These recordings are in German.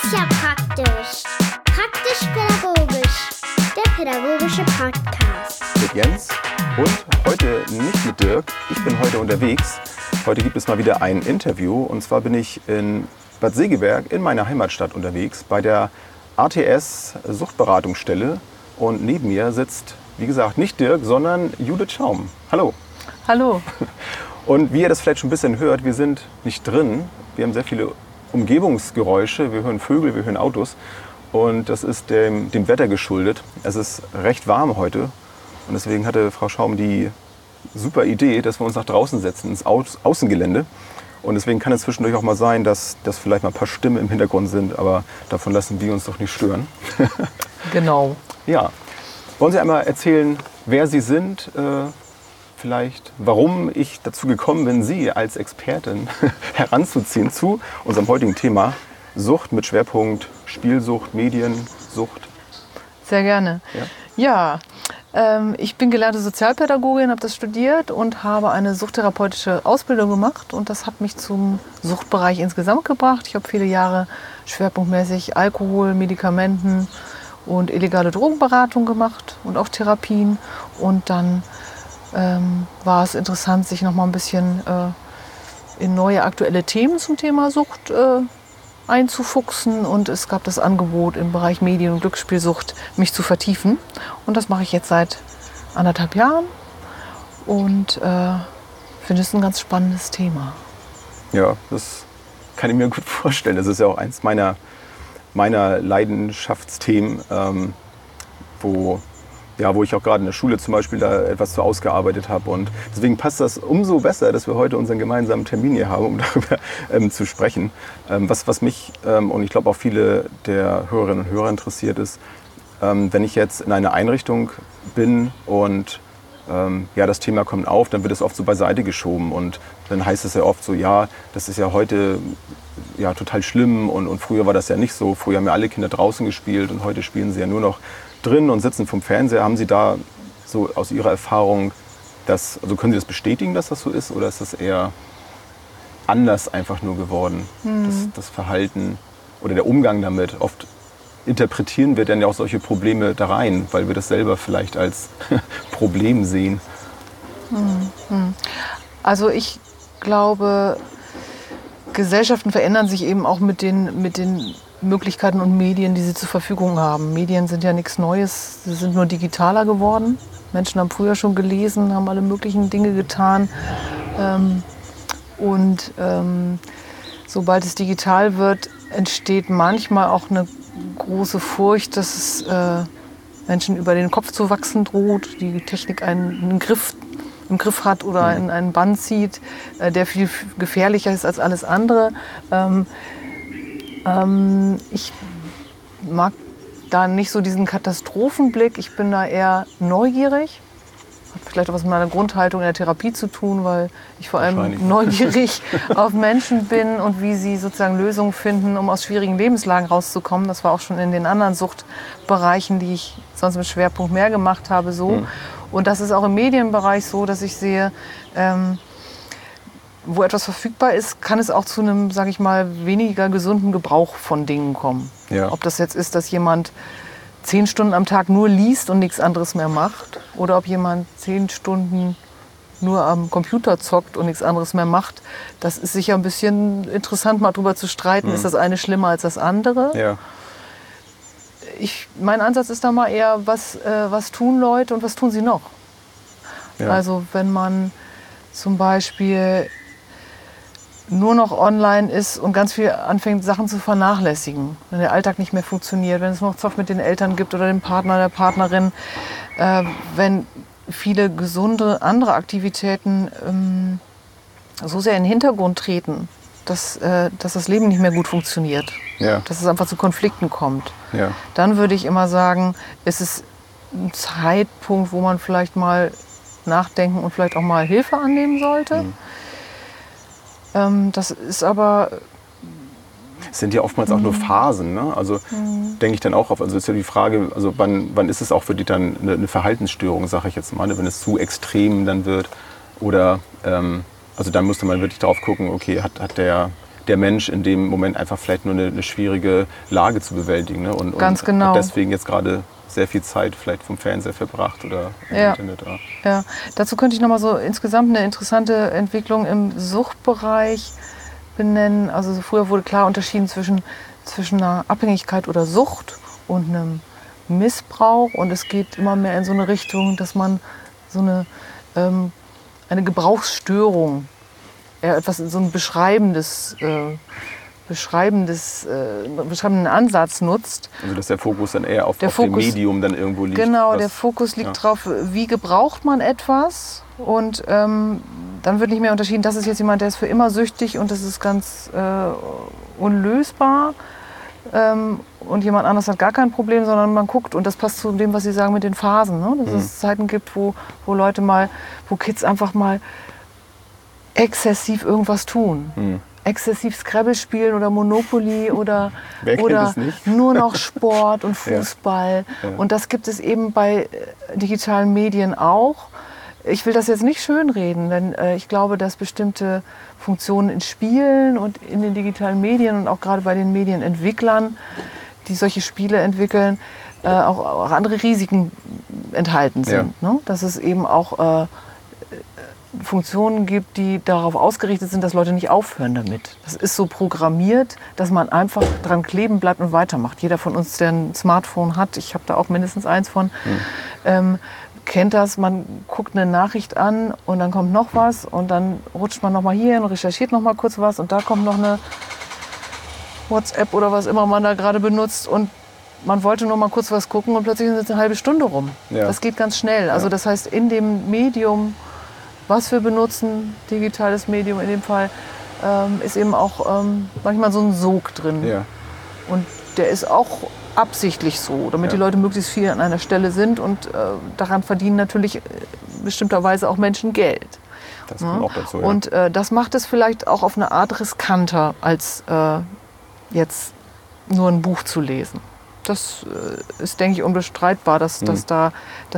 ist ja praktisch. Praktisch-pädagogisch. Der pädagogische Podcast. Mit Jens und heute nicht mit Dirk. Ich bin heute unterwegs. Heute gibt es mal wieder ein Interview. Und zwar bin ich in Bad Segeberg in meiner Heimatstadt unterwegs bei der ATS Suchtberatungsstelle. Und neben mir sitzt, wie gesagt, nicht Dirk, sondern Judith Schaum. Hallo. Hallo. Und wie ihr das vielleicht schon ein bisschen hört, wir sind nicht drin. Wir haben sehr viele Umgebungsgeräusche. Wir hören Vögel, wir hören Autos. Und das ist dem Wetter geschuldet. Es ist recht warm heute. Und deswegen hatte Frau Schaum die super Idee, dass wir uns nach draußen setzen, ins Außengelände. Und deswegen kann es zwischendurch auch mal sein, dass vielleicht mal ein paar Stimmen im Hintergrund sind. Aber davon lassen wir uns doch nicht stören. Genau. Ja. Wollen Sie einmal erzählen, wer Sie sind? Vielleicht, warum ich dazu gekommen bin, Sie als Expertin heranzuziehen zu unserem heutigen Thema Sucht mit Schwerpunkt Spielsucht, Mediensucht. Sehr gerne. Ja, ich bin gelernte Sozialpädagogin, habe das studiert und habe eine suchttherapeutische Ausbildung gemacht. Und das hat mich zum Suchtbereich insgesamt gebracht. Ich habe viele Jahre schwerpunktmäßig Alkohol, Medikamenten und illegale Drogenberatung gemacht und auch Therapien. Und dann war es interessant, sich noch mal ein bisschen in neue aktuelle Themen zum Thema Sucht einzufuchsen. Und es gab das Angebot im Bereich Medien- und Glücksspielsucht, mich zu vertiefen. Und das mache ich jetzt seit 1,5 Jahren und finde es ein ganz spannendes Thema. Ja, das kann ich mir gut vorstellen. Das ist ja auch eins meiner Leidenschaftsthemen, wo ich auch gerade in der Schule zum Beispiel da etwas zu ausgearbeitet habe. Und deswegen passt das umso besser, dass wir heute unseren gemeinsamen Termin hier haben, um darüber zu sprechen. Was mich und ich glaube auch viele der Hörerinnen und Hörer interessiert ist, wenn ich jetzt in einer Einrichtung bin und das Thema kommt auf, dann wird es oft so beiseite geschoben. Und dann heißt es ja oft so, ja, das ist ja heute total schlimm und früher war das ja nicht so. Früher haben ja alle Kinder draußen gespielt und heute spielen sie ja nur noch drin und sitzen vom Fernseher. Haben Sie da so aus Ihrer Erfahrung können Sie das bestätigen, dass das so ist, oder ist das eher anders einfach nur geworden? Das Verhalten oder der Umgang damit, oft interpretieren wir dann ja auch solche Probleme da rein, weil wir das selber vielleicht als Problem sehen. Also ich glaube, Gesellschaften verändern sich eben auch mit den Möglichkeiten und Medien, die sie zur Verfügung haben. Medien sind ja nichts Neues, sie sind nur digitaler geworden. Menschen haben früher schon gelesen, haben alle möglichen Dinge getan. Sobald es digital wird, entsteht manchmal auch eine große Furcht, dass es Menschen über den Kopf zu wachsen droht, die Technik einen Griff im Griff hat oder in einen Bann zieht, der viel gefährlicher ist als alles andere. Ich mag da nicht so diesen Katastrophenblick. Ich bin da eher neugierig. Hat vielleicht auch was mit meiner Grundhaltung in der Therapie zu tun, weil ich vor allem neugierig auf Menschen bin und wie sie sozusagen Lösungen finden, um aus schwierigen Lebenslagen rauszukommen. Das war auch schon in den anderen Suchtbereichen, die ich sonst mit Schwerpunkt mehr gemacht habe, so. Und das ist auch im Medienbereich so, dass ich sehe, wo etwas verfügbar ist, kann es auch zu einem, sage ich mal, weniger gesunden Gebrauch von Dingen kommen. Ja. Ob das jetzt ist, dass jemand 10 Stunden am Tag nur liest und nichts anderes mehr macht, oder ob jemand 10 Stunden nur am Computer zockt und nichts anderes mehr macht. Das ist sicher ein bisschen interessant, mal drüber zu streiten. Ist das eine schlimmer als das andere? Ja. Mein Ansatz ist da mal eher, was tun Leute und was tun sie noch? Ja. Also wenn man zum Beispiel nur noch online ist und ganz viel anfängt, Sachen zu vernachlässigen, wenn der Alltag nicht mehr funktioniert, wenn es noch Zoff mit den Eltern gibt oder dem Partner, der Partnerin, wenn viele gesunde andere Aktivitäten so sehr in den Hintergrund treten, dass das Leben nicht mehr gut funktioniert, dass es einfach zu Konflikten kommt. Ja. Dann würde ich immer sagen, es ist ein Zeitpunkt, wo man vielleicht mal nachdenken und vielleicht auch mal Hilfe annehmen sollte. Das ist aber... Es sind ja oftmals auch nur Phasen, ne? Also denke ich dann auch auf, also ist ja die Frage, also wann ist es auch für die dann eine Verhaltensstörung, sage ich jetzt mal, wenn es zu extrem dann wird, oder also dann müsste man wirklich darauf gucken, okay, hat der der Mensch in dem Moment einfach vielleicht nur eine schwierige Lage zu bewältigen. Ne? Und Ganz genau. hat deswegen jetzt gerade sehr viel Zeit vielleicht vom Fernseher verbracht oder im Internet. Ja, dazu könnte ich nochmal so insgesamt eine interessante Entwicklung im Suchtbereich benennen. Also früher wurde klar unterschieden zwischen einer Abhängigkeit oder Sucht und einem Missbrauch. Und es geht immer mehr in so eine Richtung, dass man so eine Gebrauchsstörung, so ein beschreibenden Ansatz nutzt. Also dass der Fokus dann eher auf dem Medium dann irgendwo liegt. Genau, der Fokus liegt drauf, wie gebraucht man etwas. Und dann wird nicht mehr unterschieden, das ist jetzt jemand, der ist für immer süchtig und das ist ganz unlösbar. Und jemand anderes hat gar kein Problem, sondern man guckt, und das passt zu dem, was Sie sagen mit den Phasen, ne? Dass es Zeiten gibt, wo Kids einfach mal exzessiv irgendwas tun. Exzessiv Scrabble spielen oder Monopoly oder nur noch Sport und Fußball. Ja. Und das gibt es eben bei digitalen Medien auch. Ich will das jetzt nicht schönreden, denn ich glaube, dass bestimmte Funktionen in Spielen und in den digitalen Medien und auch gerade bei den Medienentwicklern, die solche Spiele entwickeln, auch andere Risiken enthalten sind. Ja. Ne? Dass es eben auch Funktionen gibt, die darauf ausgerichtet sind, dass Leute nicht aufhören damit. Das ist so programmiert, dass man einfach dran kleben bleibt und weitermacht. Jeder von uns, der ein Smartphone hat, ich habe da auch mindestens eins von, kennt das. Man guckt eine Nachricht an und dann kommt noch was und dann rutscht man noch mal hier hin und recherchiert noch mal kurz was und da kommt noch eine WhatsApp oder was immer man da gerade benutzt und man wollte nur mal kurz was gucken und plötzlich ist es eine halbe Stunde rum. Ja. Das geht ganz schnell. Also das heißt, in dem Medium, was wir benutzen, digitales Medium in dem Fall, ist eben auch manchmal so ein Sog drin. Ja. Und der ist auch absichtlich so, damit die Leute möglichst viel an einer Stelle sind und daran verdienen natürlich bestimmterweise auch Menschen Geld. Das kommt auch dazu, ja. Und das macht es vielleicht auch auf eine Art riskanter, als jetzt nur ein Buch zu lesen. Das ist, denke ich, unbestreitbar, dass da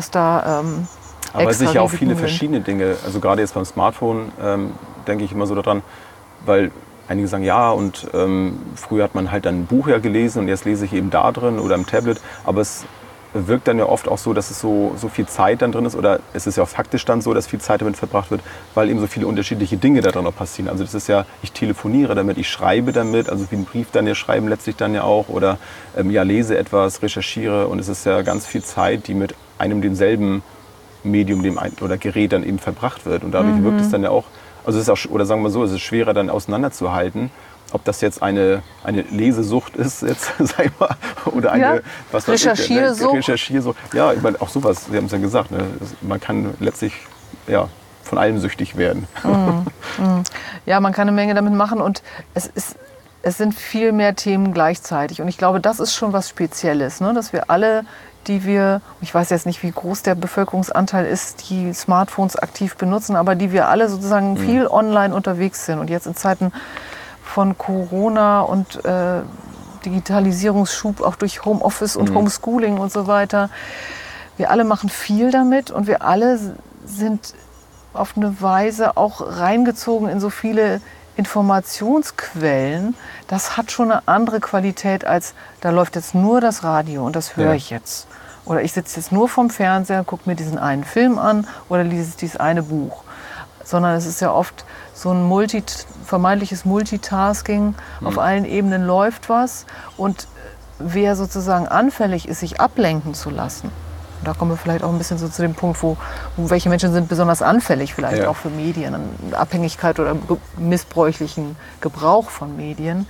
aber sicher auch viele verschiedene Dinge. Also gerade jetzt beim Smartphone denke ich immer so daran, weil einige sagen, ja, und früher hat man halt dann ein Buch ja gelesen und jetzt lese ich eben da drin oder im Tablet. Aber es wirkt dann ja oft auch so, dass es so viel Zeit dann drin ist oder es ist ja auch faktisch dann so, dass viel Zeit damit verbracht wird, weil eben so viele unterschiedliche Dinge da drin noch passieren. Also das ist ja, ich telefoniere damit, ich schreibe damit, also wie einen Brief dann ja schreiben letztlich dann ja auch oder lese etwas, recherchiere und es ist ja ganz viel Zeit, die mit einem demselben Medium oder Gerät dann eben verbracht wird und dadurch wirkt es dann ja auch, also es ist auch, oder sagen wir so, es ist schwerer dann auseinanderzuhalten, ob das jetzt eine Lesesucht ist, jetzt sag ich mal, oder eine Recherchiersucht. Ja, ich meine, auch sowas, Sie haben es ja gesagt, ne? Man kann letztlich von allem süchtig werden. Ja, man kann eine Menge damit machen und es sind viel mehr Themen gleichzeitig und ich glaube, das ist schon was Spezielles, ne? Dass wir alle, ich weiß jetzt nicht, wie groß der Bevölkerungsanteil ist, die Smartphones aktiv benutzen, aber die wir alle sozusagen viel online unterwegs sind und jetzt in Zeiten von Corona und Digitalisierungsschub auch durch Homeoffice und Homeschooling und so weiter. Wir alle machen viel damit und wir alle sind auf eine Weise auch reingezogen in so viele Informationsquellen. Das hat schon eine andere Qualität als, da läuft jetzt nur das Radio und das höre ich jetzt. Oder ich sitze jetzt nur vorm Fernseher, gucke mir diesen einen Film an oder lese dieses eine Buch. Sondern es ist ja oft so ein vermeintliches Multitasking. Auf allen Ebenen läuft was. Und wer sozusagen anfällig ist, sich ablenken zu lassen, und da kommen wir vielleicht auch ein bisschen so zu dem Punkt, wo welche Menschen sind besonders anfällig vielleicht auch für Medien, Abhängigkeit oder missbräuchlichen Gebrauch von Medien.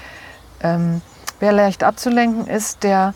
Wer leicht abzulenken ist, der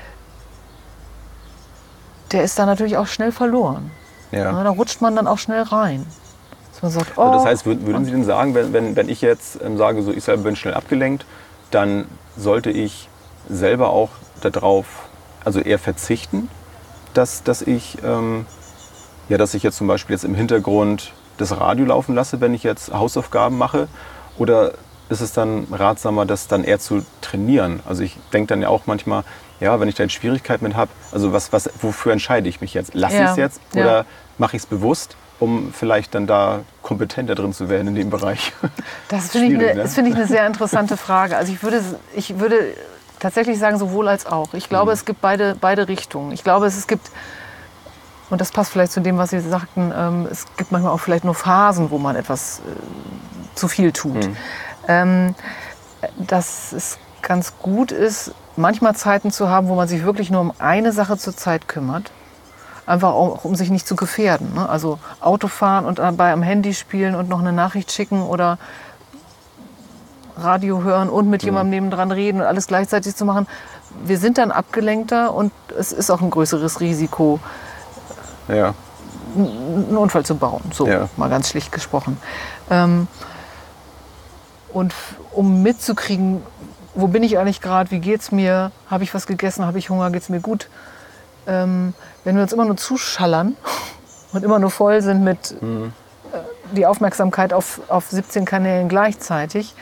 ist da natürlich auch schnell verloren. Ja. Da rutscht man dann auch schnell rein. Dass man sagt, also das heißt, würden Sie denn sagen, wenn ich jetzt sage, so ich selber bin schnell abgelenkt, dann sollte ich selber auch darauf, also eher verzichten, dass ich jetzt zum Beispiel jetzt im Hintergrund das Radio laufen lasse, wenn ich jetzt Hausaufgaben mache? Oder ist es dann ratsamer, das dann eher zu trainieren? Also ich denke dann ja auch manchmal, wenn ich da jetzt Schwierigkeiten mit habe, also wofür entscheide ich mich jetzt? Lasse ich es jetzt oder mache ich es bewusst? um vielleicht dann da kompetenter drin zu werden in dem Bereich? Das finde ich eine sehr interessante Frage. Also ich würde tatsächlich sagen, sowohl als auch. Ich glaube, es gibt beide Richtungen. Ich glaube, es gibt, und das passt vielleicht zu dem, was Sie sagten, es gibt manchmal auch vielleicht nur Phasen, wo man etwas zu viel tut. Dass es ganz gut ist, manchmal Zeiten zu haben, wo man sich wirklich nur um eine Sache zur Zeit kümmert. Einfach auch, um sich nicht zu gefährden. Ne? Also Auto fahren und dabei am Handy spielen und noch eine Nachricht schicken oder Radio hören und mit jemandem nebendran reden und alles gleichzeitig zu machen. Wir sind dann abgelenkter und es ist auch ein größeres Risiko, einen Unfall zu bauen. So, mal ganz schlicht gesprochen. Und um mitzukriegen, wo bin ich eigentlich gerade, wie geht's mir, habe ich was gegessen, habe ich Hunger, geht's mir gut. Wenn wir uns immer nur zuschallern und immer nur voll sind mit die Aufmerksamkeit auf 17 Kanälen gleichzeitig,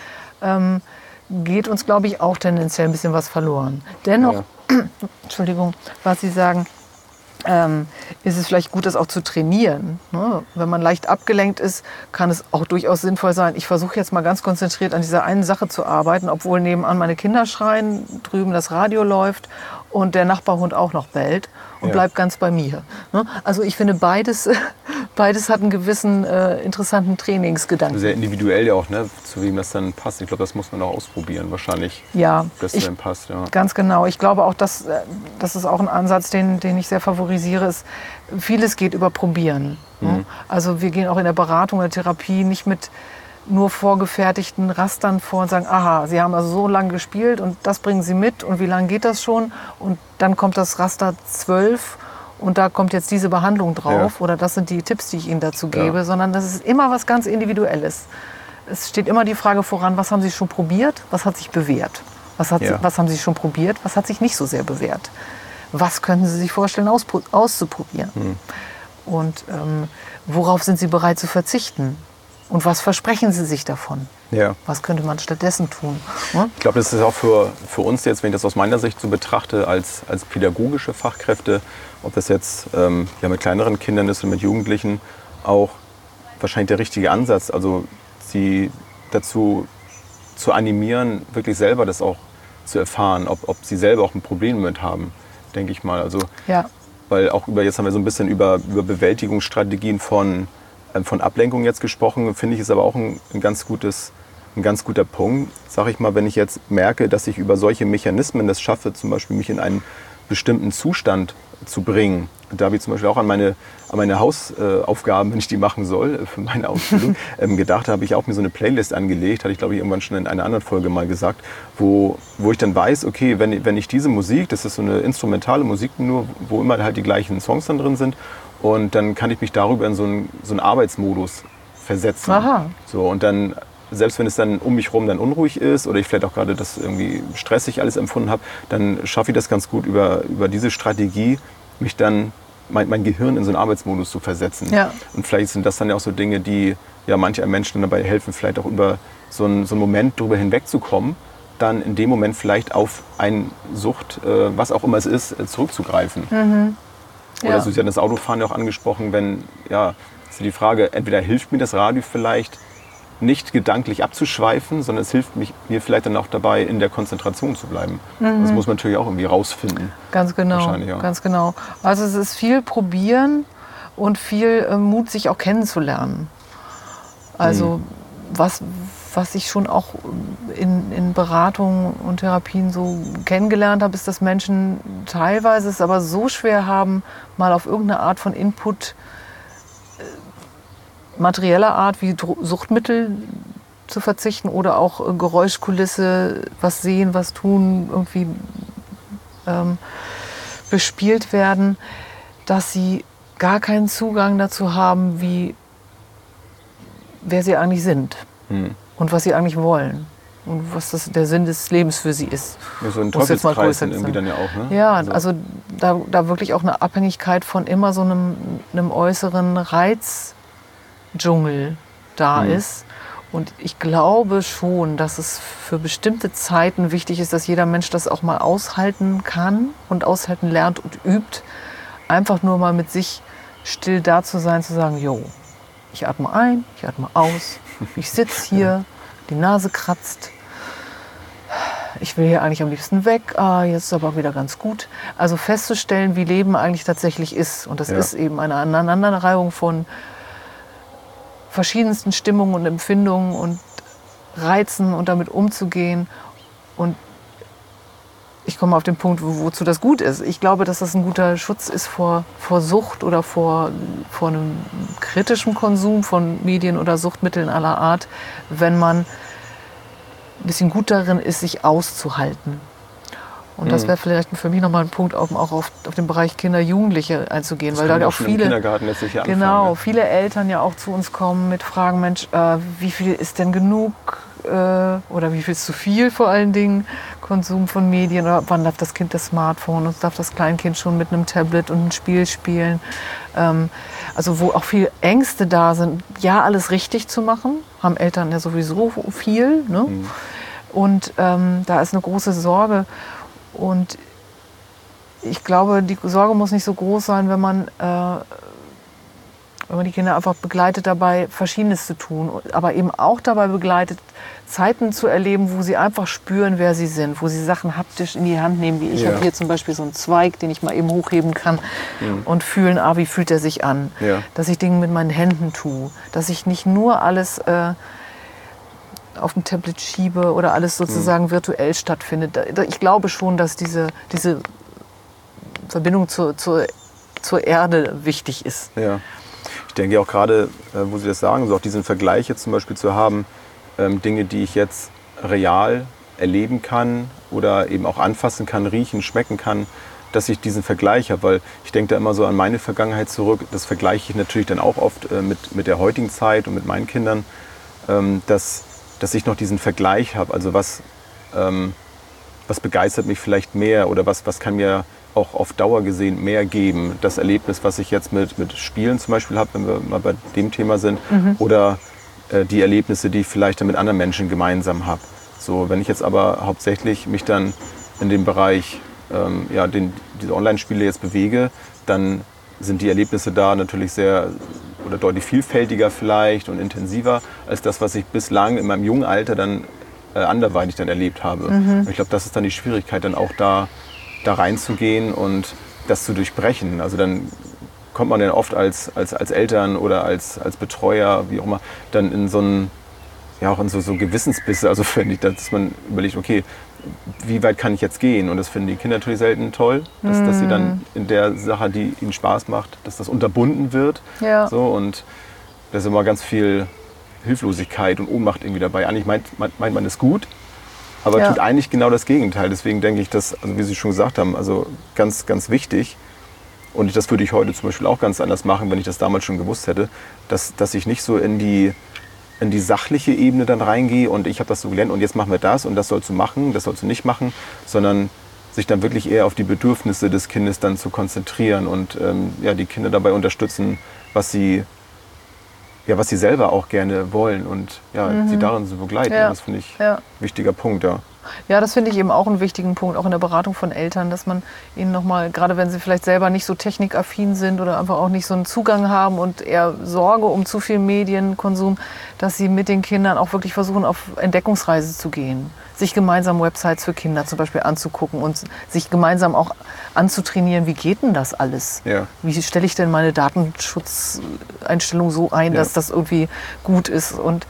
geht uns, glaube ich, auch tendenziell ein bisschen was verloren. Dennoch, Entschuldigung, was Sie sagen, ist es vielleicht gut, das auch zu trainieren. Ne? Wenn man leicht abgelenkt ist, kann es auch durchaus sinnvoll sein, ich versuche jetzt mal ganz konzentriert an dieser einen Sache zu arbeiten, obwohl nebenan meine Kinder schreien, drüben das Radio läuft und der Nachbarhund auch noch bellt und bleibt ganz bei mir. Ne? Also ich finde, beides hat einen gewissen interessanten Trainingsgedanken. Sehr individuell ja auch, ne? Zu wem das dann passt. Ich glaube, das muss man auch ausprobieren wahrscheinlich, dass es dann passt. Ja. Ganz genau. Ich glaube auch, das ist auch ein Ansatz, den ich sehr favorisiere, ist, vieles geht über Probieren. Ne? Also wir gehen auch in der Beratung, in der Therapie nicht mit nur vorgefertigten Rastern vor und sagen, aha, Sie haben also so lange gespielt und das bringen Sie mit und wie lange geht das schon? Und dann kommt das Raster 12 und da kommt jetzt diese Behandlung drauf oder das sind die Tipps, die ich Ihnen dazu gebe, sondern das ist immer was ganz Individuelles. Es steht immer die Frage voran, was haben Sie schon probiert, was hat sich bewährt? Was haben Sie schon probiert, was hat sich nicht so sehr bewährt? Was könnten Sie sich vorstellen auszuprobieren? Und worauf sind Sie bereit zu verzichten? Und was versprechen Sie sich davon? Ja. Was könnte man stattdessen tun? Ne? Ich glaube, das ist auch für uns jetzt, wenn ich das aus meiner Sicht so betrachte, als pädagogische Fachkräfte, ob das jetzt mit kleineren Kindern ist und mit Jugendlichen, auch wahrscheinlich der richtige Ansatz. Also sie dazu zu animieren, wirklich selber das auch zu erfahren, ob sie selber auch ein Problem damit haben, denke ich mal. Also, weil auch jetzt haben wir so ein bisschen über Bewältigungsstrategien von Ablenkung jetzt gesprochen, finde ich, ist aber auch ein ganz guter Punkt, sage ich mal, wenn ich jetzt merke, dass ich über solche Mechanismen das schaffe, zum Beispiel mich in einen bestimmten Zustand zu bringen. Da habe ich zum Beispiel auch an meine Hausaufgaben, wenn ich die machen soll, für meine Ausbildung, gedacht, habe ich auch mir so eine Playlist angelegt, hatte ich glaube ich irgendwann schon in einer anderen Folge mal gesagt, wo ich dann weiß, okay, wenn ich diese Musik, das ist so eine instrumentale Musik nur, wo immer halt die gleichen Songs dann drin sind, und dann kann ich mich darüber in so einen Arbeitsmodus versetzen. Aha. So, und dann, selbst wenn es dann um mich herum dann unruhig ist oder ich vielleicht auch gerade das irgendwie stressig alles empfunden habe, dann schaffe ich das ganz gut über diese Strategie, mich dann mein Gehirn in so einen Arbeitsmodus zu versetzen. Ja. Und vielleicht sind das dann ja auch so Dinge, die manche Menschen dabei helfen, vielleicht auch über so einen Moment drüber hinwegzukommen, dann in dem Moment vielleicht auf eine Sucht, was auch immer es ist, zurückzugreifen. Oder Sie hatten das Autofahren ja auch angesprochen, ist die Frage, entweder hilft mir das Radio vielleicht nicht gedanklich abzuschweifen, sondern es hilft mir vielleicht dann auch dabei, in der Konzentration zu bleiben. Das muss man natürlich auch irgendwie rausfinden. Ganz genau, ganz genau. Also es ist viel Probieren und viel Mut, sich auch kennenzulernen. Also was ich schon auch in Beratungen und Therapien so kennengelernt habe, ist, dass Menschen teilweise es aber so schwer haben, mal auf irgendeine Art von Input materieller Art wie Suchtmittel zu verzichten oder auch Geräuschkulisse, was sehen, was tun, irgendwie bespielt werden, dass sie gar keinen Zugang dazu haben, wer sie eigentlich sind. Und was sie eigentlich wollen und was der Sinn des Lebens für sie ist. Ja, so ein Teufelskreis irgendwie dann ja auch, ne? Ja, also da wirklich auch eine Abhängigkeit von immer so einem äußeren Reizdschungel da ist. Und ich glaube schon, dass es für bestimmte Zeiten wichtig ist, dass jeder Mensch das auch mal aushalten kann und aushalten lernt und übt. Einfach nur mal mit sich still da zu sein, zu sagen, jo, Ich atme ein, ich atme aus, ich sitze hier, die Nase kratzt. Ich will hier eigentlich am liebsten weg, jetzt ist aber wieder ganz gut. Also festzustellen, wie Leben eigentlich tatsächlich ist. Und das ist eben eine Aneinanderreihung von verschiedensten Stimmungen und Empfindungen und Reizen und damit umzugehen. Und ich komme auf den Punkt, wozu das gut ist. Ich glaube, dass das ein guter Schutz ist vor Sucht oder vor einem kritischen Konsum von Medien oder Suchtmitteln aller Art, wenn man ein bisschen gut darin ist, sich auszuhalten. Und das wäre vielleicht für mich nochmal ein Punkt, auch auf den Bereich Kinder, Jugendliche einzugehen. Das weil da auch auch schon viele, im Kindergarten letztlich anfangen, genau, ne? viele Eltern ja auch zu uns kommen mit Fragen, Mensch, wie viel ist denn genug oder wie viel ist zu viel vor allen Dingen Konsum von Medien oder wann darf das Kind das Smartphone und darf das Kleinkind schon mit einem Tablet und ein Spiel spielen. Also wo auch viele Ängste da sind, ja, alles richtig zu machen, haben Eltern ja sowieso viel, ne? Und da ist eine große Sorge. Und ich glaube, die Sorge muss nicht so groß sein, wenn man die Kinder einfach begleitet dabei, Verschiedenes zu tun. Aber eben auch dabei begleitet, Zeiten zu erleben, wo sie einfach spüren, wer sie sind. Wo sie Sachen haptisch in die Hand nehmen. Wie ich habe hier zum Beispiel so einen Zweig, den ich mal eben hochheben kann. Und fühlen, wie fühlt er sich an. Ja. Dass ich Dinge mit meinen Händen tue. Dass ich nicht nur alles auf dem Tablet schiebe oder alles sozusagen virtuell stattfindet. Ich glaube schon, dass diese Verbindung zur Erde wichtig ist. Ja. Ich denke auch gerade, wo Sie das sagen, so auch diesen Vergleich jetzt zum Beispiel zu haben, Dinge, die ich jetzt real erleben kann oder eben auch anfassen kann, riechen, schmecken kann, dass ich diesen Vergleich habe, weil ich denke da immer so an meine Vergangenheit zurück. Das vergleiche ich natürlich dann auch oft mit der heutigen Zeit und mit meinen Kindern, dass ich noch diesen Vergleich habe. Also was begeistert mich vielleicht mehr oder was kann mir auch auf Dauer gesehen mehr geben. Das Erlebnis, was ich jetzt mit Spielen zum Beispiel habe, wenn wir mal bei dem Thema sind, oder die Erlebnisse, die ich vielleicht dann mit anderen Menschen gemeinsam habe. So, wenn ich jetzt aber hauptsächlich mich dann in dem Bereich diese Online-Spiele jetzt bewege, dann sind die Erlebnisse da natürlich sehr oder deutlich vielfältiger vielleicht und intensiver als das, was ich bislang in meinem jungen Alter dann anderweitig dann erlebt habe. Und ich glaube, das ist dann die Schwierigkeit, dann auch da reinzugehen und das zu durchbrechen. Also dann kommt man dann oft als Eltern oder als Betreuer, wie auch immer, dann in so einen, ja auch in so Gewissensbisse, also finde ich, dass man überlegt, okay, wie weit kann ich jetzt gehen? Und das finden die Kinder natürlich selten toll, dass sie dann in der Sache, die ihnen Spaß macht, dass das unterbunden wird. Ja. So, und da ist immer ganz viel Hilflosigkeit und Ohnmacht irgendwie dabei. Eigentlich meint man es gut, aber tut eigentlich genau das Gegenteil. Deswegen denke ich, dass, also wie Sie schon gesagt haben, also ganz, ganz wichtig, und das würde ich heute zum Beispiel auch ganz anders machen, wenn ich das damals schon gewusst hätte, dass ich nicht so in die sachliche Ebene dann reingehe und ich habe das so gelernt und jetzt machen wir das und das sollst du machen, das sollst du nicht machen, sondern sich dann wirklich eher auf die Bedürfnisse des Kindes dann zu konzentrieren und die Kinder dabei unterstützen, was sie selber auch gerne wollen und sie darin zu begleiten. Ja. Das finde ich ein wichtiger Punkt, ja. Ja, das finde ich eben auch einen wichtigen Punkt, auch in der Beratung von Eltern, dass man ihnen nochmal, gerade wenn sie vielleicht selber nicht so technikaffin sind oder einfach auch nicht so einen Zugang haben und eher Sorge um zu viel Medienkonsum, dass sie mit den Kindern auch wirklich versuchen, auf Entdeckungsreise zu gehen. Sich gemeinsam Websites für Kinder zum Beispiel anzugucken und sich gemeinsam auch anzutrainieren, wie geht denn das alles? Ja. Wie stelle ich denn meine Datenschutzeinstellung so ein, dass das irgendwie gut ist? Und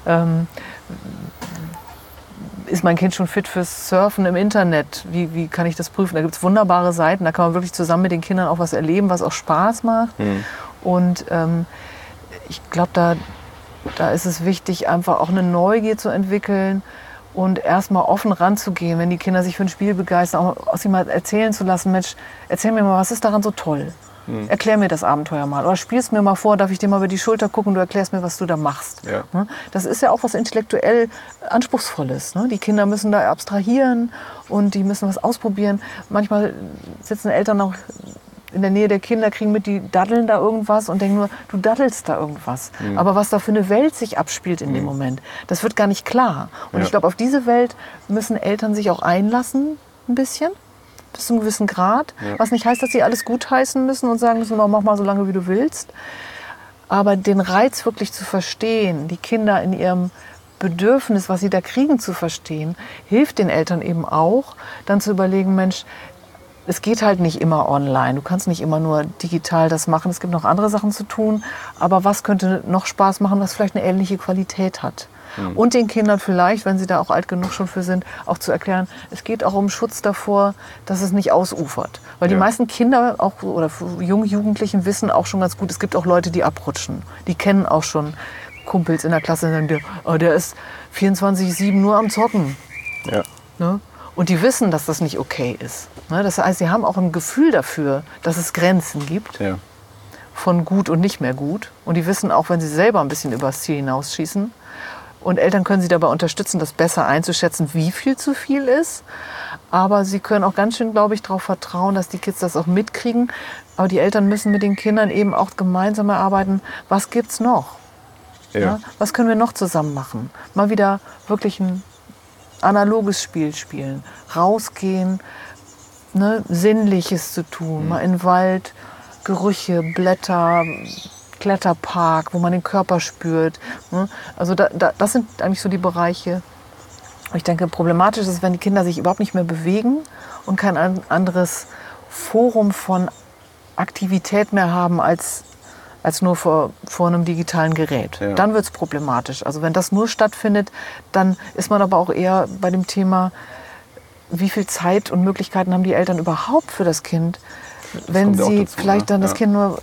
ist mein Kind schon fit fürs Surfen im Internet? Wie kann ich das prüfen? Da gibt es wunderbare Seiten, da kann man wirklich zusammen mit den Kindern auch was erleben, was auch Spaß macht. Und ich glaube, da ist es wichtig, einfach auch eine Neugier zu entwickeln und erstmal offen ranzugehen, wenn die Kinder sich für ein Spiel begeistern, auch aus ihm mal erzählen zu lassen, Mensch, erzähl mir mal, was ist daran so toll? Erklär mir das Abenteuer mal. Oder spielst mir mal vor, darf ich dir mal über die Schulter gucken, du erklärst mir, was du da machst. Ja. Das ist ja auch was intellektuell Anspruchsvolles. Die Kinder müssen da abstrahieren und die müssen was ausprobieren. Manchmal sitzen Eltern auch in der Nähe der Kinder, kriegen mit, die daddeln da irgendwas und denken nur, du daddelst da irgendwas. Aber was da für eine Welt sich abspielt in dem Moment, das wird gar nicht klar. Und ich glaube, auf diese Welt müssen Eltern sich auch einlassen, ein bisschen. Bis zu einem gewissen Grad, was nicht heißt, dass sie alles gutheißen müssen und sagen müssen, mach mal so lange, wie du willst. Aber den Reiz wirklich zu verstehen, die Kinder in ihrem Bedürfnis, was sie da kriegen, zu verstehen, hilft den Eltern eben auch, dann zu überlegen, Mensch, es geht halt nicht immer online. Du kannst nicht immer nur digital das machen. Es gibt noch andere Sachen zu tun. Aber was könnte noch Spaß machen, was vielleicht eine ähnliche Qualität hat? Und den Kindern vielleicht, wenn sie da auch alt genug schon für sind, auch zu erklären, es geht auch um Schutz davor, dass es nicht ausufert. Weil die meisten Kinder auch, oder junge Jugendlichen wissen auch schon ganz gut, es gibt auch Leute, die abrutschen. Die kennen auch schon Kumpels in der Klasse, die sagen, oh, der ist 24/7 nur am Zocken. Ja. Ne? Und die wissen, dass das nicht okay ist. Ne? Das heißt, sie haben auch ein Gefühl dafür, dass es Grenzen gibt. Ja. Von gut und nicht mehr gut. Und die wissen auch, wenn sie selber ein bisschen übers Ziel hinausschießen. Und Eltern können sie dabei unterstützen, das besser einzuschätzen, wie viel zu viel ist. Aber sie können auch ganz schön, glaube ich, darauf vertrauen, dass die Kids das auch mitkriegen. Aber die Eltern müssen mit den Kindern eben auch gemeinsam erarbeiten, was gibt's noch? Ja. Ja? Was können wir noch zusammen machen? Mal wieder wirklich ein analoges Spiel spielen. Rausgehen, ne? Sinnliches zu tun. Mal in den Wald, Gerüche, Blätter, Kletterpark, wo man den Körper spürt. Also das sind eigentlich so die Bereiche. Ich denke, problematisch ist, wenn die Kinder sich überhaupt nicht mehr bewegen und kein anderes Forum von Aktivität mehr haben als nur vor einem digitalen Gerät. Ja. Dann wird es problematisch. Also wenn das nur stattfindet, dann ist man aber auch eher bei dem Thema, wie viel Zeit und Möglichkeiten haben die Eltern überhaupt für das Kind, wenn kommt ja auch sie dazu, vielleicht dann ne? das Kind nur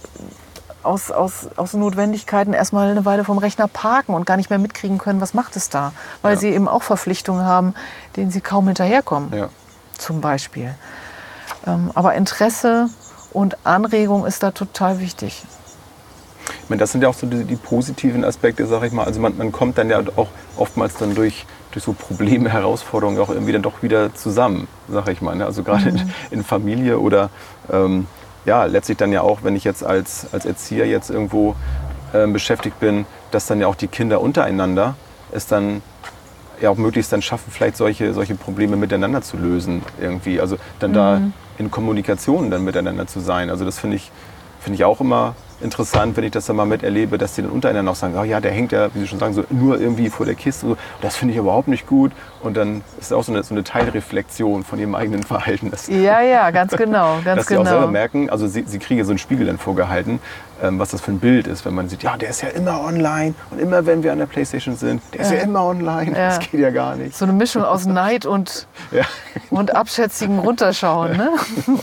aus Notwendigkeiten erstmal eine Weile vom Rechner parken und gar nicht mehr mitkriegen können, was macht es da. Weil sie eben auch Verpflichtungen haben, denen sie kaum hinterherkommen, zum Beispiel. Aber Interesse und Anregung ist da total wichtig. Ich meine, das sind ja auch so die positiven Aspekte, sag ich mal. Also man kommt dann ja auch oftmals dann durch so Probleme, Herausforderungen auch irgendwie dann doch wieder zusammen, sag ich mal. Ne? Also gerade in Familie oder letztlich dann ja auch, wenn ich jetzt als Erzieher jetzt irgendwo beschäftigt bin, dass dann ja auch die Kinder untereinander es dann ja auch möglichst dann schaffen, vielleicht solche Probleme miteinander zu lösen irgendwie. Also dann da in Kommunikation dann miteinander zu sein. Also das finde ich auch immer interessant, wenn ich das dann mal miterlebe, dass die dann untereinander auch sagen, oh ja, der hängt ja, wie Sie schon sagen, so nur irgendwie vor der Kiste. So. Das finde ich überhaupt nicht gut. Und dann ist auch so eine Teilreflexion von ihrem eigenen Verhalten. Ja, ganz genau. Dass sie auch selber merken, also sie kriegen ja so einen Spiegel dann vorgehalten, was das für ein Bild ist, wenn man sieht, ja, der ist ja immer online und immer, wenn wir an der Playstation sind, der ist ja immer online. Ja. Das geht ja gar nicht. So eine Mischung aus Neid und abschätzigem Runterschauen, ne?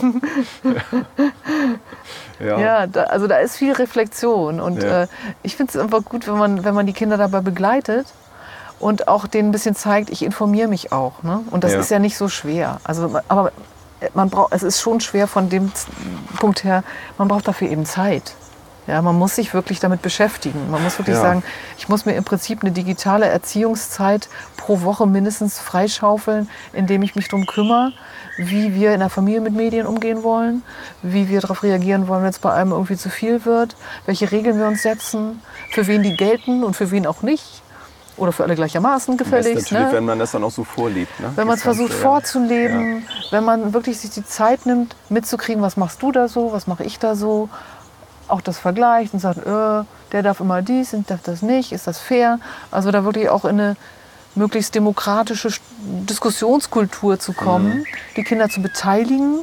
Ja, da ist viel Reflexion und ich finde es einfach gut, wenn man die Kinder dabei begleitet und auch denen ein bisschen zeigt, ich informiere mich auch. Ne? Und das ist ja nicht so schwer. Also, aber es ist schon schwer von dem Punkt her, man braucht dafür eben Zeit. Ja, man muss sich wirklich damit beschäftigen. Man muss wirklich sagen, ich muss mir im Prinzip eine digitale Erziehungszeit pro Woche mindestens freischaufeln, indem ich mich darum kümmere, wie wir in der Familie mit Medien umgehen wollen, wie wir darauf reagieren wollen, wenn es bei einem irgendwie zu viel wird, welche Regeln wir uns setzen, für wen die gelten und für wen auch nicht. Oder für alle gleichermaßen gefälligst. Natürlich, wenn man das dann auch so vorlebt. Ne? Wenn man es versucht vorzuleben, wenn man wirklich sich die Zeit nimmt, mitzukriegen, was machst du da so, was mache ich da so. Auch das vergleicht und sagt, der darf immer dies und darf das nicht, ist das fair? Also da wirklich auch in eine möglichst demokratische Diskussionskultur zu kommen, die Kinder zu beteiligen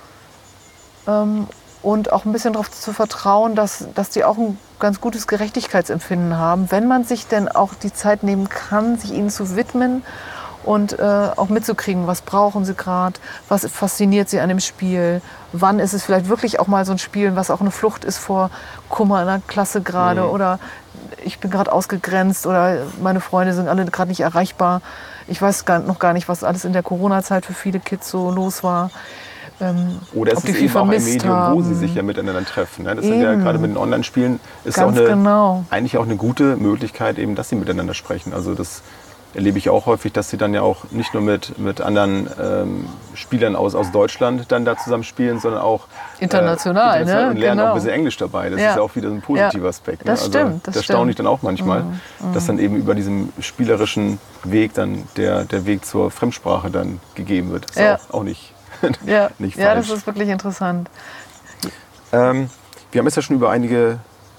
und auch ein bisschen darauf zu vertrauen, dass die auch ein ganz gutes Gerechtigkeitsempfinden haben, wenn man sich denn auch die Zeit nehmen kann, sich ihnen zu widmen und auch mitzukriegen, was brauchen sie gerade, was fasziniert sie an dem Spiel, wann ist es vielleicht wirklich auch mal so ein Spiel, was auch eine Flucht ist vor Kummer in der Klasse gerade oder ich bin gerade ausgegrenzt oder meine Freunde sind alle gerade nicht erreichbar. Ich weiß noch gar nicht, was alles in der Corona-Zeit für viele Kids so los war. Oder es ist eben auch ein Medium, wo sie sich ja miteinander treffen. Ne? Das sind ja gerade mit den Online-Spielen ist auch eigentlich auch eine gute Möglichkeit, eben, dass sie miteinander sprechen. Also das erlebe ich auch häufig, dass sie dann ja auch nicht nur mit anderen Spielern aus Deutschland dann da zusammen spielen, sondern auch international ne? Und lernen auch ein bisschen Englisch dabei. Das ist ja auch wieder ein positiver Aspekt. Ne? Das stimmt. Das staune ich dann auch manchmal, dass dann eben über diesem spielerischen Weg dann der Weg zur Fremdsprache dann gegeben wird. Das ist auch nicht nicht falsch. Ja, das ist wirklich interessant. Wir haben jetzt ja schon über einige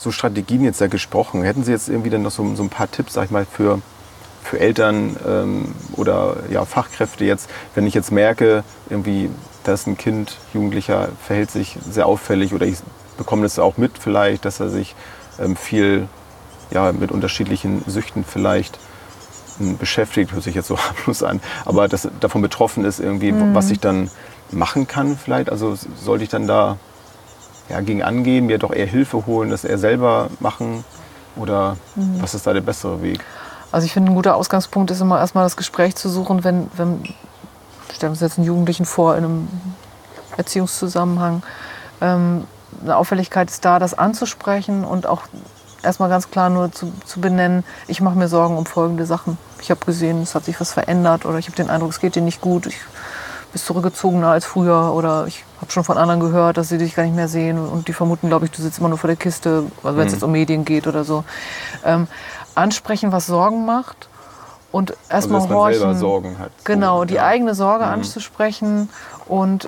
so Strategien jetzt ja gesprochen. Hätten Sie jetzt irgendwie dann noch so ein paar Tipps, sag ich mal, für Eltern oder ja, Fachkräfte jetzt, wenn ich jetzt merke, irgendwie, dass ein Kind, Jugendlicher verhält sich sehr auffällig oder ich bekomme das auch mit vielleicht, dass er sich viel mit unterschiedlichen Süchten vielleicht beschäftigt, hört sich jetzt so harmlos an, aber dass davon betroffen ist irgendwie, was ich dann machen kann vielleicht. Also sollte ich dann da gegen angehen, mir doch eher Hilfe holen, das eher selber machen oder was ist da der bessere Weg? Also ich finde, ein guter Ausgangspunkt ist immer erstmal das Gespräch zu suchen, wenn stellen wir uns jetzt einen Jugendlichen vor in einem Erziehungszusammenhang, eine Auffälligkeit ist da, das anzusprechen und auch erstmal ganz klar nur zu benennen, ich mache mir Sorgen um folgende Sachen. Ich habe gesehen, es hat sich was verändert oder ich habe den Eindruck, es geht dir nicht gut, bist zurückgezogener als früher oder ich habe schon von anderen gehört, dass sie dich gar nicht mehr sehen und die vermuten, glaube ich, du sitzt immer nur vor der Kiste, also wenn es jetzt um Medien geht oder so. Ansprechen, was Sorgen macht und erstmal also, horchen. Selber Sorgen hat. Genau, die eigene Sorge anzusprechen und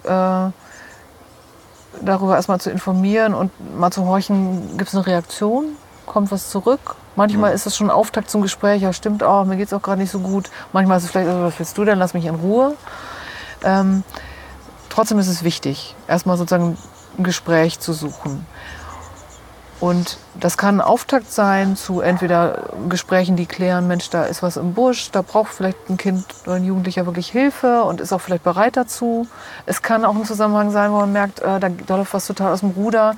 darüber erstmal zu informieren und mal zu horchen, gibt es eine Reaktion, kommt was zurück. Manchmal ist es schon ein Auftakt zum Gespräch, ja stimmt auch, mir geht es auch gerade nicht so gut. Manchmal ist es vielleicht, was willst du denn, lass mich in Ruhe. Trotzdem ist es wichtig, erstmal sozusagen ein Gespräch zu suchen. Und das kann ein Auftakt sein zu entweder Gesprächen, die klären, Mensch, da ist was im Busch, da braucht vielleicht ein Kind oder ein Jugendlicher wirklich Hilfe und ist auch vielleicht bereit dazu. Es kann auch ein Zusammenhang sein, wo man merkt, da läuft was total aus dem Ruder.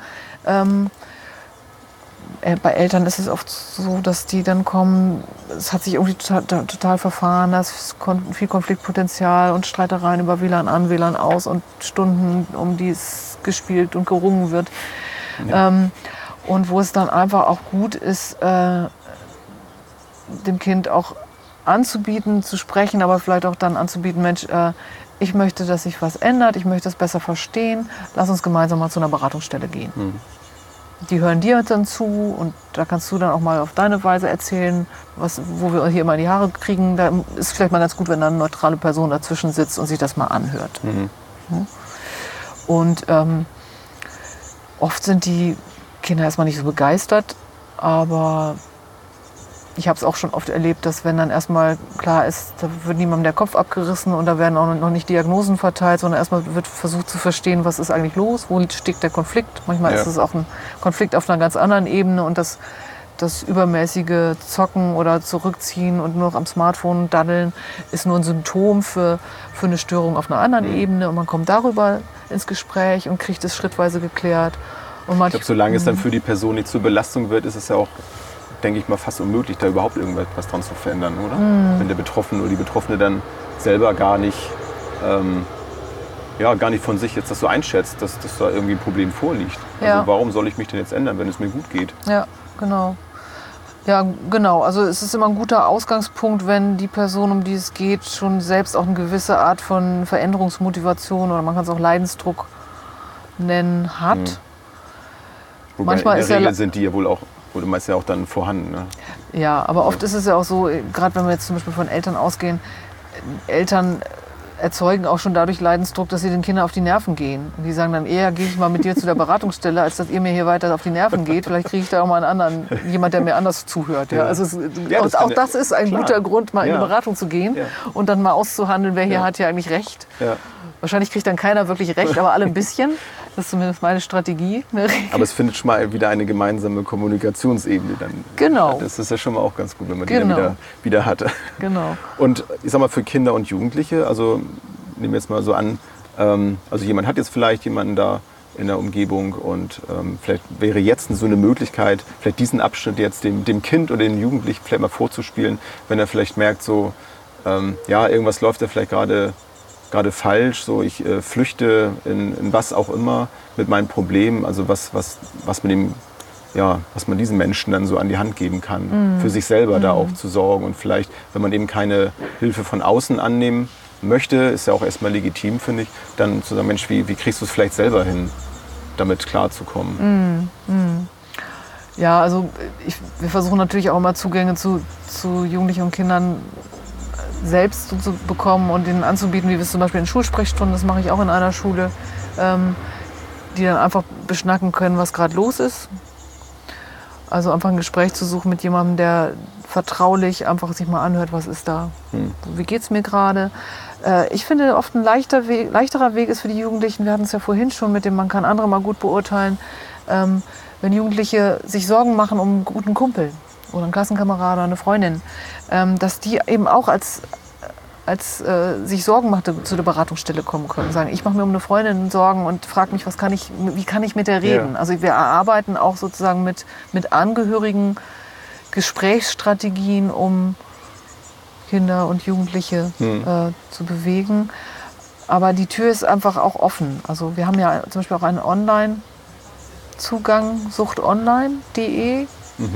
Bei Eltern ist es oft so, dass die dann kommen, es hat sich irgendwie total verfahren, da ist viel Konfliktpotenzial und Streitereien über WLAN an, WLAN aus und Stunden, um die es gespielt und gerungen wird. Ja. Und wo es dann einfach auch gut ist, dem Kind auch anzubieten, zu sprechen, aber vielleicht auch dann anzubieten, Mensch, ich möchte, dass sich was ändert, ich möchte es besser verstehen, lass uns gemeinsam mal zu einer Beratungsstelle gehen. Die hören dir dann zu und da kannst du dann auch mal auf deine Weise erzählen, wo wir hier immer in die Haare kriegen. Da ist vielleicht mal ganz gut, wenn da eine neutrale Person dazwischen sitzt und sich das mal anhört. Und oft sind die Kinder erstmal nicht so begeistert, aber ich habe es auch schon oft erlebt, dass wenn dann erstmal klar ist, da wird niemandem der Kopf abgerissen und da werden auch noch nicht Diagnosen verteilt, sondern erstmal wird versucht zu verstehen, was ist eigentlich los, wo steckt der Konflikt. Manchmal ist es auch ein Konflikt auf einer ganz anderen Ebene und das übermäßige Zocken oder Zurückziehen und nur noch am Smartphone daddeln ist nur ein Symptom für eine Störung auf einer anderen Ebene und man kommt darüber ins Gespräch und kriegt es schrittweise geklärt. Und ich glaube, solange es dann für die Person nicht zur Belastung wird, ist es ja auch, denke ich mal, fast unmöglich, da überhaupt irgendwas dran zu verändern, oder? Wenn der Betroffene oder die Betroffene dann selber gar nicht von sich jetzt das so einschätzt, dass da irgendwie ein Problem vorliegt. Ja. Also warum soll ich mich denn jetzt ändern, wenn es mir gut geht? Ja, genau. Ja, genau. Also es ist immer ein guter Ausgangspunkt, wenn die Person, um die es geht, schon selbst auch eine gewisse Art von Veränderungsmotivation oder man kann es auch Leidensdruck nennen, hat. Wobei manchmal in der Regel sind die ja wohl auch oder meist ja auch dann vorhanden. Ne? Ja, aber oft ist es ja auch so, gerade wenn wir jetzt zum Beispiel von Eltern ausgehen, Eltern erzeugen auch schon dadurch Leidensdruck, dass sie den Kindern auf die Nerven gehen. Und die sagen dann, eher gehe ich mal mit dir zu der Beratungsstelle, als dass ihr mir hier weiter auf die Nerven geht. Vielleicht kriege ich da auch mal einen anderen, jemand, der mir anders zuhört. Ja. Also das ist ein guter Grund, mal in eine Beratung zu gehen und dann mal auszuhandeln, wer hier hat ja eigentlich recht. Ja. Wahrscheinlich kriegt dann keiner wirklich recht, aber alle ein bisschen. Das ist zumindest meine Strategie. Aber es findet schon mal wieder eine gemeinsame Kommunikationsebene dann. Genau. Das ist ja schon mal auch ganz gut, wenn man die dann wieder hat. Genau. Und ich sag mal, für Kinder und Jugendliche, also nehmen wir jetzt mal so an, also jemand hat jetzt vielleicht jemanden da in der Umgebung und vielleicht wäre jetzt so eine Möglichkeit, vielleicht diesen Abschnitt jetzt dem Kind oder dem Jugendlichen vielleicht mal vorzuspielen, wenn er vielleicht merkt, so, irgendwas läuft da vielleicht gerade falsch, so ich flüchte in was auch immer mit meinem Problem, also was mit dem, was man diesen Menschen dann so an die Hand geben kann, für sich selber da auch zu sorgen und vielleicht, wenn man eben keine Hilfe von außen annehmen möchte, ist ja auch erstmal legitim, finde ich, dann zu sagen, Mensch, wie kriegst du es vielleicht selber hin, damit klarzukommen? Ja, also wir versuchen natürlich auch immer Zugänge zu Jugendlichen und Kindern selbst zu bekommen und denen anzubieten, wie wir es zum Beispiel in Schulsprechstunden, das mache ich auch in einer Schule, die dann einfach beschnacken können, was gerade los ist. Also einfach ein Gespräch zu suchen mit jemandem, der vertraulich einfach sich mal anhört, was ist da, wie geht es mir gerade. Ich finde, oft ein leichterer Weg ist für die Jugendlichen, wir hatten es ja vorhin schon mit dem, man kann andere mal gut beurteilen, wenn Jugendliche sich Sorgen machen um einen guten Kumpel oder einen Klassenkamerad oder eine Freundin, dass die eben auch als sich Sorgen machte, zu der Beratungsstelle kommen können. Sagen, ich mache mir um eine Freundin Sorgen und frage mich, wie kann ich mit der reden? Ja. Also wir erarbeiten auch sozusagen mit Angehörigen Gesprächsstrategien, um Kinder und Jugendliche zu bewegen. Aber die Tür ist einfach auch offen. Also wir haben ja zum Beispiel auch einen Online-Zugang, suchtonline.de,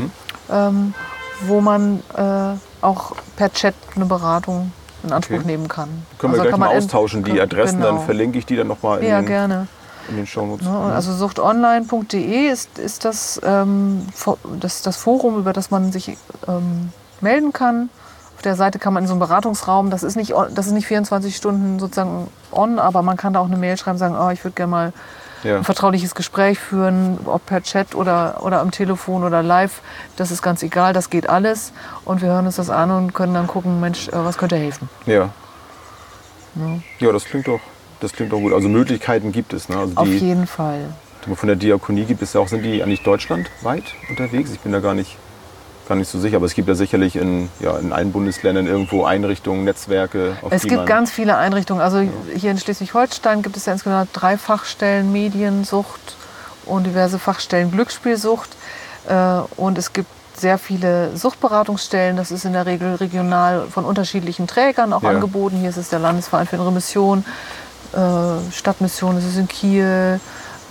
wo man auch per Chat eine Beratung in Anspruch nehmen kann. Können wir Also gleich mal austauschen, die Adressen, genau. dann verlinke ich die dann nochmal Ja, gerne. in den Shownotes. Also suchtonline.de ist das Forum, über das man sich melden kann. Auf der Seite kann man in so einem Beratungsraum, das ist nicht 24 Stunden sozusagen on, aber man kann da auch eine Mail schreiben, sagen, ich würde gerne mal ein vertrauliches Gespräch führen, ob per Chat oder am Telefon oder live. Das ist ganz egal, das geht alles. Und wir hören uns das an und können dann gucken, Mensch, was könnte helfen. Ja, das klingt doch gut. Also Möglichkeiten gibt es. Ne? Also Auf jeden Fall. Von der Diakonie gibt es ja auch, sind die eigentlich deutschlandweit unterwegs? Ich bin da gar nicht so sicher, aber es gibt ja sicherlich in allen Bundesländern irgendwo Einrichtungen, Netzwerke. Es gibt ganz viele Einrichtungen. Also hier in Schleswig-Holstein gibt es ja insgesamt 3 Fachstellen Mediensucht und diverse Fachstellen Glücksspielsucht. Und es gibt sehr viele Suchtberatungsstellen. Das ist in der Regel regional von unterschiedlichen Trägern auch angeboten. Hier ist es der Landesverein für innere Mission, Stadtmission, es ist in Kiel,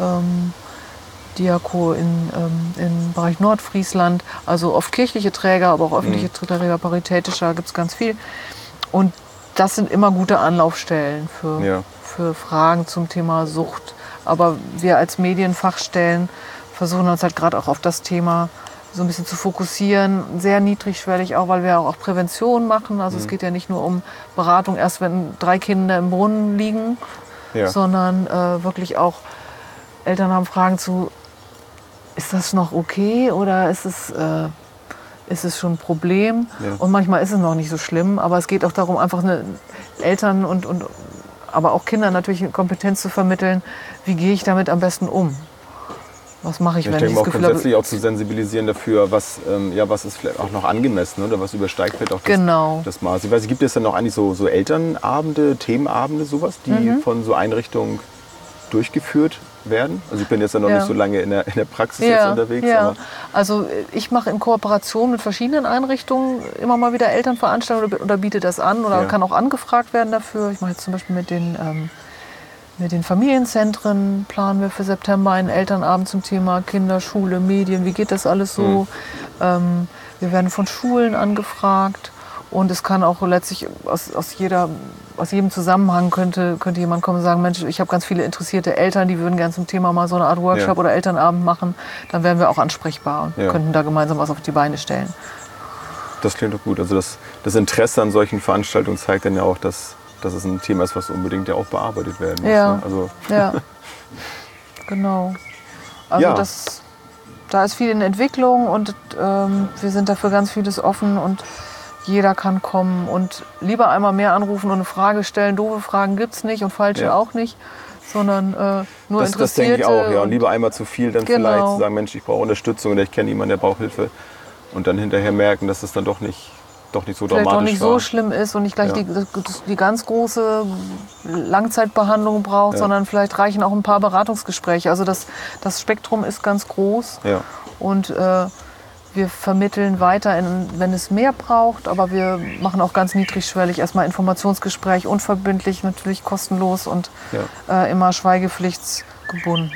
Diako im Bereich Nordfriesland, also oft kirchliche Träger, aber auch öffentliche Träger, paritätischer, gibt es ganz viel. Und das sind immer gute Anlaufstellen für Fragen zum Thema Sucht. Aber wir als Medienfachstellen versuchen uns halt gerade auch auf das Thema so ein bisschen zu fokussieren, sehr niedrigschwellig auch, weil wir auch Prävention machen. Also es geht ja nicht nur um Beratung, erst wenn 3 Kinder im Brunnen liegen, sondern wirklich auch Eltern haben Fragen zu, ist das noch okay oder ist es schon ein Problem? Ja. Und manchmal ist es noch nicht so schlimm, aber es geht auch darum, einfach Eltern und aber auch Kindern natürlich Kompetenz zu vermitteln, wie gehe ich damit am besten um? Was mache ich, wenn ich das Gefühl habe... grundsätzlich auch zu sensibilisieren dafür, was ist vielleicht auch noch angemessen oder was übersteigt vielleicht auch das Maß. Ich weiß, gibt es dann noch eigentlich so Elternabende, Themenabende, sowas, die von so Einrichtungen durchgeführt werden? Also ich bin jetzt ja noch nicht so lange in der Praxis jetzt unterwegs. Ja. Aber also ich mache in Kooperation mit verschiedenen Einrichtungen immer mal wieder Elternveranstaltungen oder biete das an oder kann auch angefragt werden dafür. Ich mache jetzt zum Beispiel mit den Familienzentren, planen wir für September einen Elternabend zum Thema Kinder, Schule, Medien, wie geht das alles so? Wir werden von Schulen angefragt. Und es kann auch letztlich aus jedem Zusammenhang könnte jemand kommen und sagen, Mensch, ich habe ganz viele interessierte Eltern, die würden gerne zum Thema mal so eine Art Workshop oder Elternabend machen. Dann wären wir auch ansprechbar und könnten da gemeinsam was auf die Beine stellen. Das klingt doch gut. Also das Interesse an solchen Veranstaltungen zeigt dann ja auch, dass es ein Thema ist, was unbedingt auch bearbeitet werden muss. Ja, ne? Also genau. Also da ist viel in Entwicklung und wir sind dafür ganz vieles offen und jeder kann kommen und lieber einmal mehr anrufen und eine Frage stellen. Doofe Fragen gibt es nicht und falsche auch nicht, sondern nur Interessierte. Das denke ich auch, ja. Und lieber einmal zu viel, dann vielleicht zu sagen, Mensch, ich brauche Unterstützung oder ich kenne jemanden, der braucht Hilfe. Und dann hinterher merken, dass es dann doch nicht so dramatisch vielleicht doch nicht war. so schlimm ist und nicht gleich die ganz große Langzeitbehandlung braucht, sondern vielleicht reichen auch ein paar Beratungsgespräche. Also das Spektrum ist ganz groß und wir vermitteln weiter, wenn es mehr braucht, aber wir machen auch ganz niedrigschwellig erstmal Informationsgespräch, unverbindlich, natürlich kostenlos und immer schweigepflichtsgebunden.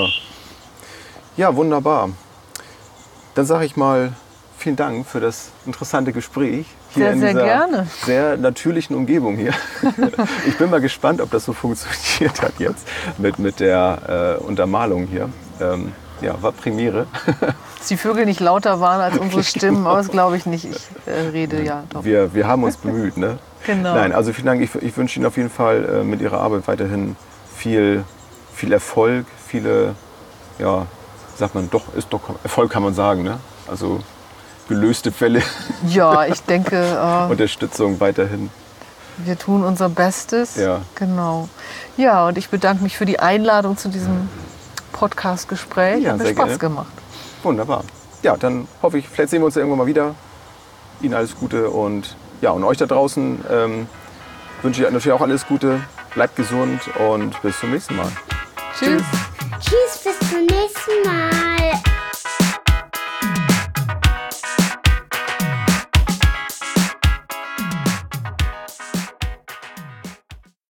Ja, wunderbar. Dann sage ich mal vielen Dank für das interessante Gespräch hier in dieser gerne. sehr natürlichen Umgebung hier. Ich bin mal gespannt, ob das so funktioniert hat jetzt mit der Untermalung hier. War Premiere. Dass die Vögel nicht lauter waren als unsere Stimmen, aber das glaube ich nicht. Ich rede doch. Wir haben uns bemüht, ne? Genau. Nein, also vielen Dank. Ich wünsche Ihnen auf jeden Fall mit Ihrer Arbeit weiterhin viel Erfolg, viele, sagt man doch, ist doch Erfolg, kann man sagen, ne? Also gelöste Fälle, Ja, ich denke, Unterstützung weiterhin. wir tun unser Bestes. Ja. Genau. Ja, und ich bedanke mich für die Einladung zu diesem Podcast-Gespräch. Ja, Hat mir sehr Spaß gerne. gemacht. Wunderbar. Ja, dann hoffe ich, vielleicht sehen wir uns ja irgendwann mal wieder. Ihnen alles Gute und ja, und euch da draußen wünsche ich natürlich auch alles Gute. Bleibt gesund und bis zum nächsten Mal. Tschüss. Tschüss, bis zum nächsten Mal.